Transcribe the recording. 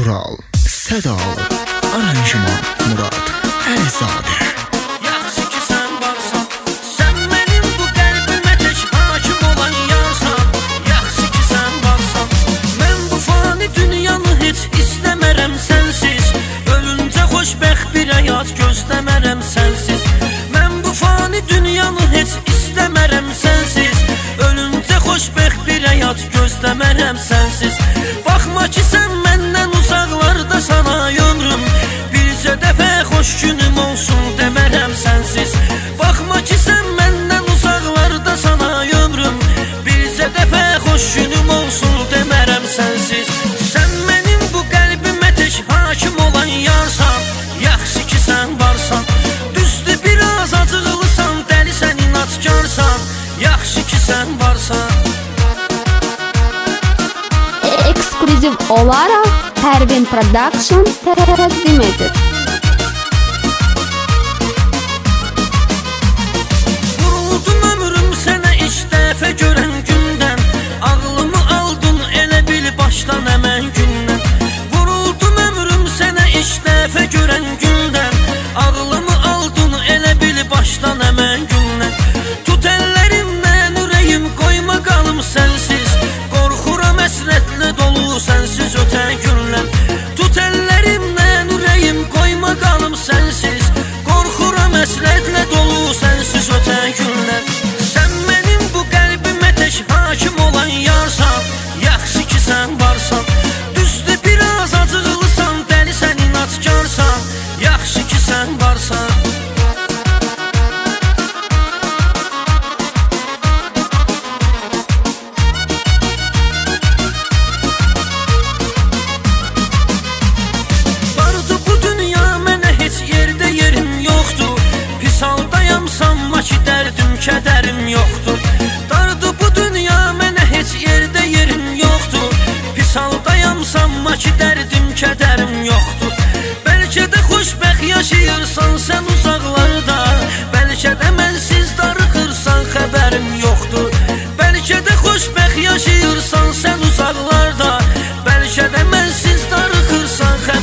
Tural, Sədalı, aranjman Murad Əlizadə. Yaxşı ki sən varsan, sən mənim bu qəlbimə tək hakim olan yarsan. Yaxşı ki sən varsan, mən bu fani dünyanı heç istəmərəm sənsiz. Ölüncə xoşbəxt bir həyat gözləmərəm sənsiz. Mən bu fani dünyanı heç istəmərəm sənsiz. Ölüncə xoşbəxt bir həyat gözləmərəm sənsiz. Baxma ki sən məndən uzaqlarda sana ömrüm, bircə dəfə xoş günüm olsun demərəm sənsiz. Baxma ki sən məndən uzaqlarda sana ömrüm, bircə dəfə xoş günüm olsun demərəm sənsiz. Sən mənim bu qəlbimə tək hakim olan yarsan. Yaxşı ki sən varsan, düzdür biraz acıqlısan, dəlisən, inatkarsan. Yaxşı ki sən varsan. Ekskluziv olaraq Pərvin Production təqdim edir. Vuruldum ömrüm sənə ilk dəfə görən gündən, ağlımı aldın elə bil başdan həmən gündən. Vuruldum ömrüm sənə ilk dəfə görən gündən, ağlımı aldın elə bil başdan həmən gündən. Tut əllərimdən ürəyim, qoyma qalım sənsiz, qorxuram həsrətlə dolu sənsiz ötən günlər. Tut əllərimdən ürəyim, qoyma qalım sənsiz, qorxuram həsrətlə dolu sənsiz ötən günlər. Sən mənim bu qəlbimə tək hakim olan yarsan. Yaxşı ki sən varsan, düzdür biraz acıqlısan, dəlisən, inatkarsan. Yaxşı ki sən varsan. Sanma ki dərdim, kədərim yoxdur. Dardı bu dünya, mənə heç yerdə yerim yoxdur. Pis haldayam, sanma ki dərdim, kədərim yoxdur. Bəlkə də xoşbəxt yaşayırsan sən uzaqlarda, bəlkə də mənsiz darıxırsan, xəbərim yoxdur. Bəlkə də xoşbəxt yaşayırsan sən uzaqlarda, bəlkə də mənsiz darıxırsan, xəbərim yoxdur.